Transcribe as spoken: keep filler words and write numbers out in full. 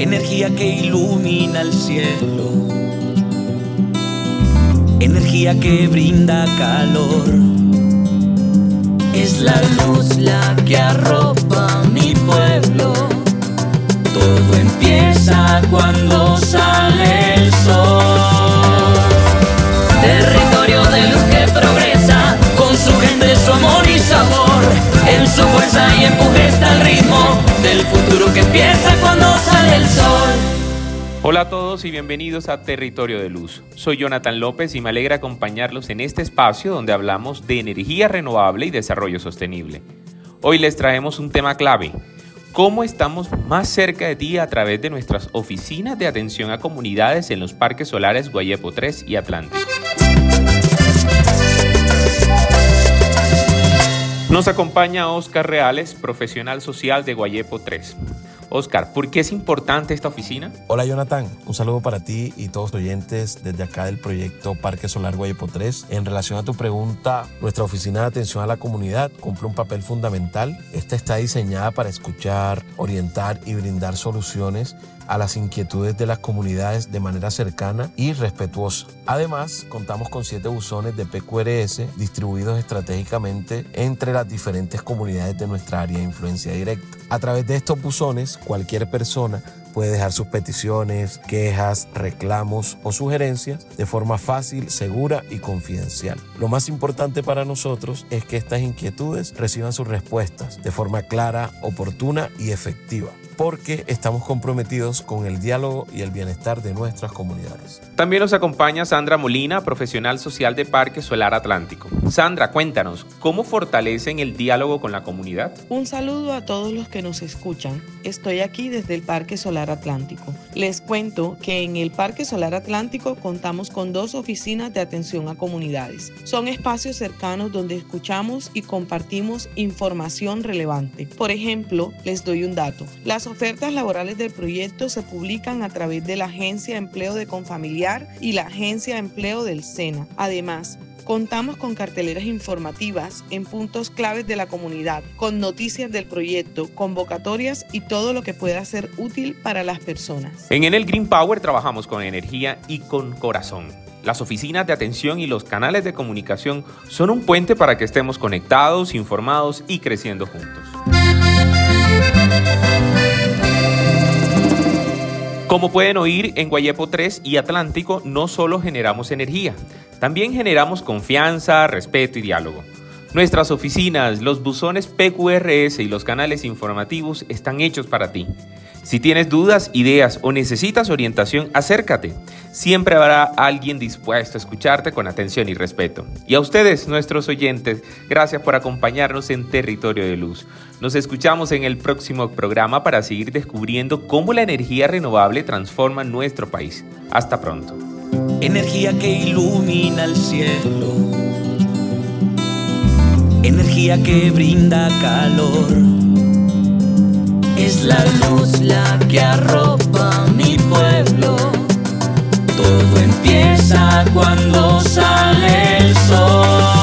energía que ilumina el cielo, energía que brinda calor. Es la luz la que arropa mi pueblo. Todo empieza cuando sale el sol. Territorio de luz que progresa, con su gente, su amor y sabor. En su fuerza y empuje está el ritmo del futuro que empieza cuando sale el sol. Hola a todos y bienvenidos a Territorio de Luz. Soy Jonathan López y me alegra acompañarlos en este espacio donde hablamos de energía renovable y desarrollo sostenible. Hoy les traemos un tema clave: cómo estamos más cerca de ti a través de nuestras oficinas de atención a comunidades en los parques solares Guayepo tres y Atlántico. Nos acompaña Oscar Reales, profesional social de Guayepo tres. Oscar, ¿por qué es importante esta oficina? Hola Jonathan, un saludo para ti y todos los oyentes desde acá del proyecto Parque Solar Guayepo tres. En relación a tu pregunta, nuestra oficina de atención a la comunidad cumple un papel fundamental. Esta está diseñada para escuchar, orientar y brindar soluciones a las inquietudes de las comunidades de manera cercana y respetuosa. Además, contamos con siete buzones de P Q R S distribuidos estratégicamente entre las diferentes comunidades de nuestra área de influencia directa. A través de estos buzones, cualquier persona puede dejar sus peticiones, quejas, reclamos o sugerencias de forma fácil, segura y confidencial. Lo más importante para nosotros es que estas inquietudes reciban sus respuestas de forma clara, oportuna y efectiva, porque estamos comprometidos con el diálogo y el bienestar de nuestras comunidades. También nos acompaña Sandra Molina, profesional social de Parque Solar Atlántico. Sandra, cuéntanos, ¿cómo fortalecen el diálogo con la comunidad? Un saludo a todos los que nos escuchan. Estoy aquí desde el Parque Solar Atlántico. Les cuento que en el Parque Solar Atlántico contamos con dos oficinas de atención a comunidades. Son espacios cercanos donde escuchamos y compartimos información relevante. Por ejemplo, les doy un dato. Las ofertas laborales del proyecto se publican a través de la Agencia de Empleo de Confamiliar y la Agencia de Empleo del SENA. Además, contamos con carteleras informativas en puntos claves de la comunidad, con noticias del proyecto, convocatorias y todo lo que pueda ser útil para las personas. En Enel Green Power trabajamos con energía y con corazón. Las oficinas de atención y los canales de comunicación son un puente para que estemos conectados, informados y creciendo juntos. Como pueden oír, en Guayepo tres y Atlántico no solo generamos energía, también generamos confianza, respeto y diálogo. Nuestras oficinas, los buzones P Q R S y los canales informativos están hechos para ti. Si tienes dudas, ideas o necesitas orientación, acércate. Siempre habrá alguien dispuesto a escucharte con atención y respeto. Y a ustedes, nuestros oyentes, gracias por acompañarnos en Territorio de Luz. Nos escuchamos en el próximo programa para seguir descubriendo cómo la energía renovable transforma nuestro país. Hasta pronto. Energía que ilumina el cielo, energía que brinda calor. Es la luz la que arropa mi pueblo. Todo empieza cuando sale el sol.